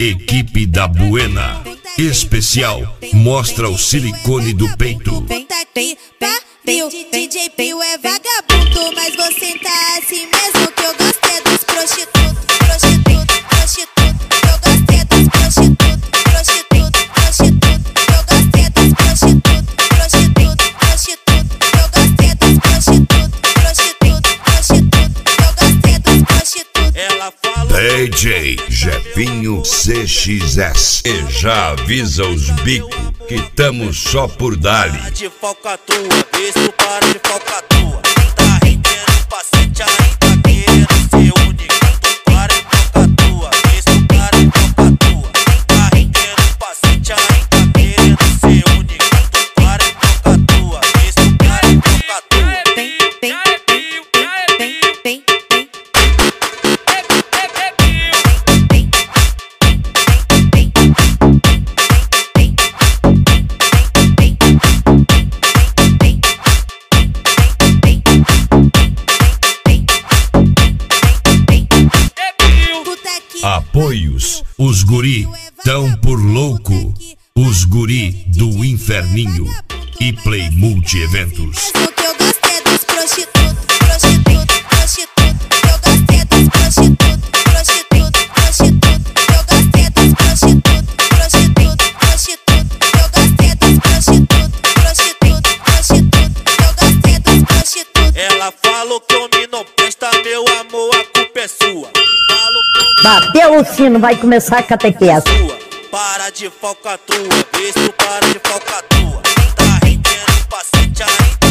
Equipe da Buena. Especial. Mostra o silicone do peito. DJ Pio é vagabundo, mas você tá assim mesmo. Que eu gostei dos prostitutos, prostituto, prostituto. Eu gostei dos prostitutos, prostituto, prostituto. Eu gostei dos prostitutos, prostituto, prostituto. Eu gostei dos prostitutos, prostituto, prostituto. Eu gostei dos prostitutos. Ela falou DJ Jefinho CXS. E já avisa os bicos que tamo só por dali. para de falcatrua, vê se tu para de falcatrua. Tá rendendo paciente ainda querendo ser único. Tu para de falcatrua, vê se tu para de falcatrua. Tá rendendo paciente ainda querendo ser único. Tu para de falcatrua, vê se tu para de falcatrua. Apoios. Os guri tão por louco. Os guri do Inferninho. E Play Multi-Eventos. Mesmo que eu gostei dos prostitutos, prostituto, prostituto. Eu gostei dos prostitutos, prostituto, prostituto. Eu gostei dos prostitutos, prostituto, prostituto. Eu gostei dos prostitutos, prostituto, prostituto. Eu gostei dos prostitutos. Ela falou que homem não presta, meu amor, a culpa é sua. Bateu o sino, vai começar a catequese. Para de falcatrua, vê se tu para de falcatrua. Tá rendendo paciente ainda